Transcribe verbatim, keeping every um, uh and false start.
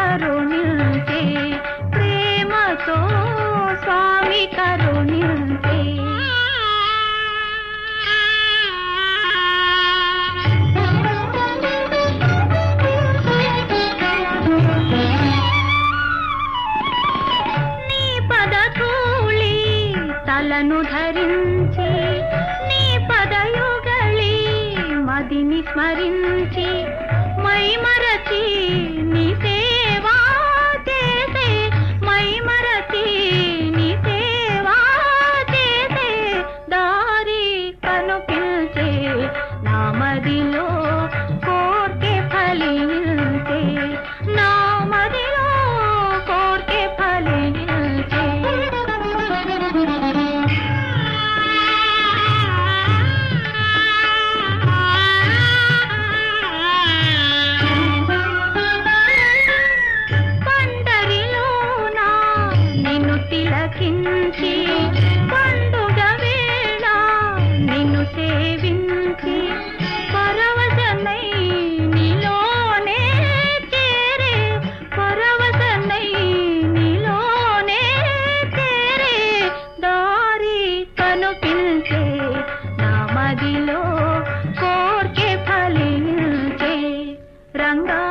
కరుణించే ప్రేమతో స్వామి కరుణించే నీ పదధూళి తలను ధరించి నీ పదయుగళి మదిని స్మరించి మై మరచి నీ సేవా చేసే మై మరచి నీ సేవా చేసే దారి కనుపిల్చే నా మదిలో కోర్కె ఫలించే నా మదిలో కోర్కె ఫలించే తిలకించి పండుగ వేళ నిన్ను సేవించి పరవశనై నీలోనే చేరే పరవశనై నీలోనే చేరే దారి కనుపిల్చే నా మదిలో కోర్కె ఫలించే రంగా